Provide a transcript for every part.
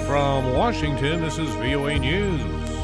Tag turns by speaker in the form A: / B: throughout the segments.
A: From Washington, this is VOA News.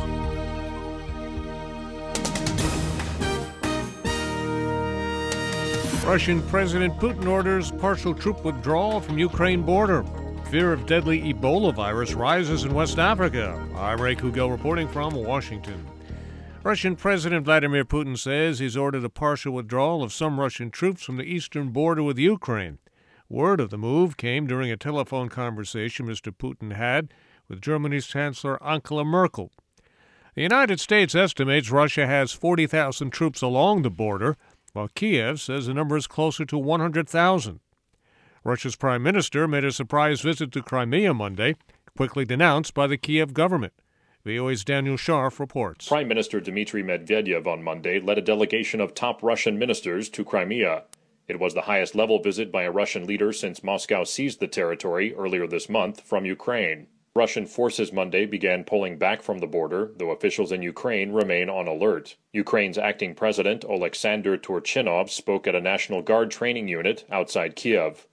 A: Russian President Putin orders partial troop withdrawal from Ukraine border. Fear of deadly Ebola virus rises in West Africa. I'm Ray Kugel reporting from Washington. Russian President Vladimir Putin says he's ordered a partial withdrawal of some Russian troops from the eastern border with Ukraine. Word of the move came during a telephone conversation Mr. Putin had with Germany's Chancellor Angela Merkel. The United States estimates Russia has 40,000 troops along the border, while Kiev says the number is closer to 100,000. Russia's prime minister made a surprise visit to Crimea Monday, quickly denounced by the Kiev government. VOA's Daniel Scharf reports.
B: Prime Minister Dmitry Medvedev on Monday led a delegation of top Russian ministers to Crimea. It was the highest-level visit by a Russian leader since Moscow seized the territory earlier this month from Ukraine. Russian forces Monday began pulling back from the border, though officials in Ukraine remain on alert. Ukraine's acting president, Oleksandr Turchinov, spoke at a National Guard training unit outside Kiev.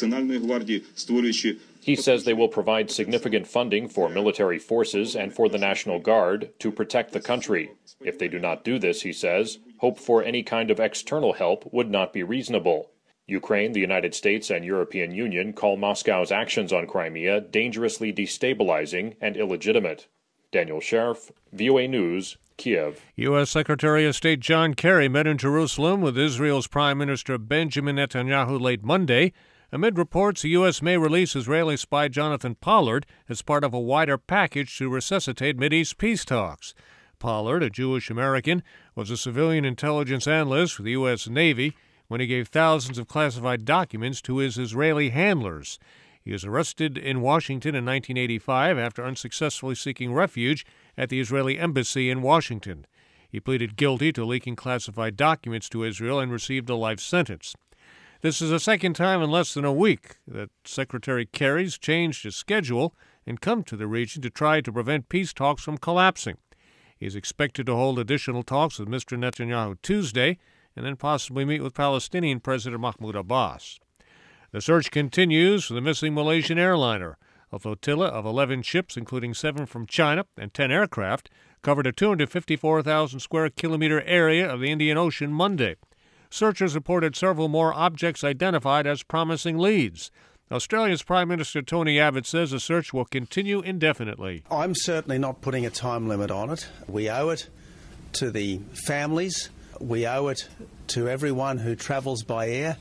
B: He says they will provide significant funding for military forces and for the National Guard to protect the country. If they do not do this, he says, hope for any kind of external help would not be reasonable. Ukraine, the United States, and European Union call Moscow's actions on Crimea dangerously destabilizing and illegitimate. Daniel Scharf, VOA News, Kiev.
A: U.S. Secretary of State John Kerry met in Jerusalem with Israel's Prime Minister Benjamin Netanyahu late Monday, amid reports the U.S. may release Israeli spy Jonathan Pollard as part of a wider package to resuscitate Mideast peace talks. Pollard, a Jewish American, was a civilian intelligence analyst for the U.S. Navy when he gave thousands of classified documents to his Israeli handlers. He was arrested in Washington in 1985 after unsuccessfully seeking refuge at the Israeli embassy in Washington. He pleaded guilty to leaking classified documents to Israel and received a life sentence. This is the second time in less than a week that Secretary Kerry's changed his schedule and come to the region to try to prevent peace talks from collapsing. He is expected to hold additional talks with Mr. Netanyahu Tuesday and then possibly meet with Palestinian President Mahmoud Abbas. The search continues for the missing Malaysian airliner. A flotilla of 11 ships, including 7 from China and 10 aircraft, covered a 254,000 square kilometer area of the Indian Ocean Monday. Searchers reported several more objects identified as promising leads. Australia's Prime Minister Tony Abbott says the search will continue indefinitely.
C: I'm certainly not putting a time limit on it. We owe it to the families. We owe it to everyone who travels by air.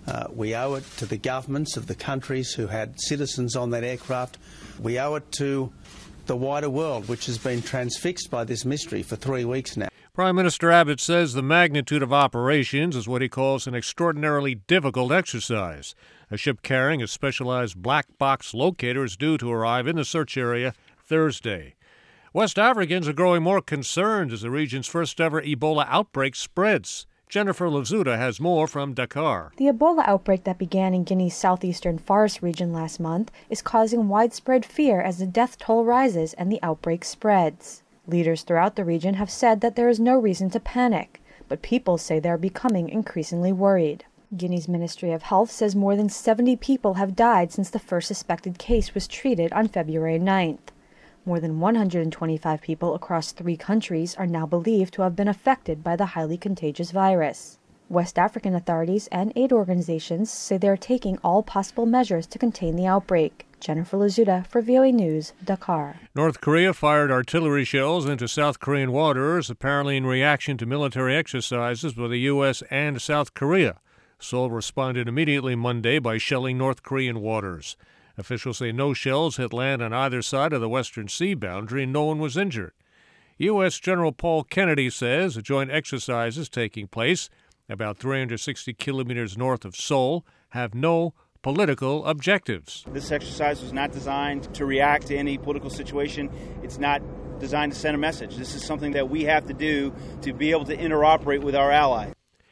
C: We owe it to the governments of the countries who had citizens on that aircraft. We owe it to the wider world, which has been transfixed by this mystery for 3 weeks now.
A: Prime Minister Abbott says the magnitude of operations is what he calls an extraordinarily difficult exercise. A ship carrying a specialized black box locator is due to arrive in the search area Thursday. West Africans are growing more concerned as the region's first-ever Ebola outbreak spreads. Jennifer Lazuda has more from Dakar.
D: The Ebola outbreak that began in Guinea's southeastern forest region last month is causing widespread fear as the death toll rises and the outbreak spreads. Leaders throughout the region have said that there is no reason to panic, but people say they are becoming increasingly worried. Guinea's Ministry of Health says more than 70 people have died since the first suspected case was treated on February 9th. More than 125 people across 3 countries are now believed to have been affected by the highly contagious virus. West African authorities and aid organizations say they are taking all possible measures to contain the outbreak. Jennifer Lazuda for VOA News, Dakar.
A: North Korea fired artillery shells into South Korean waters, apparently in reaction to military exercises by the U.S. and South Korea. Seoul responded immediately Monday by shelling North Korean waters. Officials say no shells hit land on either side of the Western Sea boundary and no one was injured. U.S. General Paul Kennedy says the joint exercises taking place about 360 kilometers north of Seoul have no political objectives.
E: This exercise was not designed to react to any political situation. It's not designed to send a message. This is something that we have to do to be able to interoperate with our allies.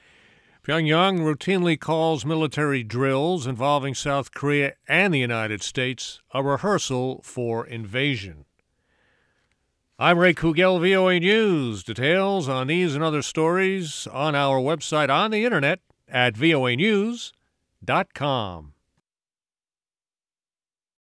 A: Pyongyang routinely calls military drills involving South Korea and the United States a rehearsal for invasion. I'm Ray Kugel, VOA News. Details on these and other stories on our website on the internet at voanews.com.